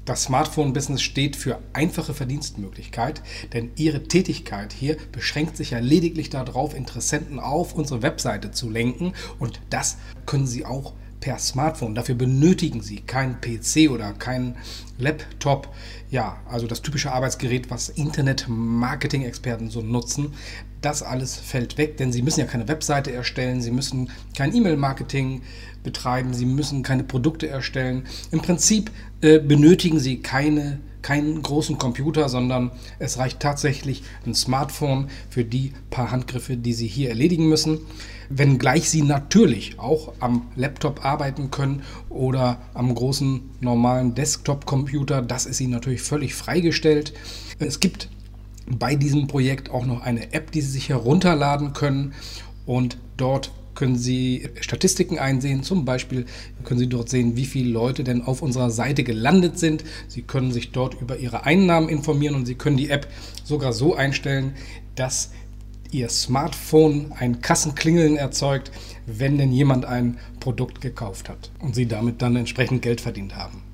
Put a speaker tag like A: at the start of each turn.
A: Das Smartphone-Business steht für einfache Verdienstmöglichkeit, denn Ihre Tätigkeit hier beschränkt sich ja lediglich darauf, Interessenten auf unsere Webseite zu lenken, und das können Sie auch per Smartphone. Dafür benötigen Sie keinen PC oder keinen Laptop. Ja, also das typische Arbeitsgerät, was Internet-Marketing-Experten so nutzen. Das alles fällt weg, denn Sie müssen ja keine Webseite erstellen, Sie müssen kein E-Mail-Marketing betreiben, Sie müssen keine Produkte erstellen. Im Prinzip benötigen Sie keinen großen Computer, sondern es reicht tatsächlich ein Smartphone für die paar Handgriffe, die Sie hier erledigen müssen. Wenngleich Sie natürlich auch am Laptop arbeiten können oder am großen normalen Desktop-Computer, das ist Ihnen natürlich völlig freigestellt. Es gibt bei diesem Projekt auch noch eine App, die Sie sich herunterladen können, und dort können Sie Statistiken einsehen. Zum Beispiel können Sie dort sehen, wie viele Leute denn auf unserer Seite gelandet sind. Sie können sich dort über Ihre Einnahmen informieren, und Sie können die App sogar so einstellen, dass Ihr Smartphone ein Kassenklingeln erzeugt, wenn denn jemand ein Produkt gekauft hat und Sie damit dann entsprechend Geld verdient haben.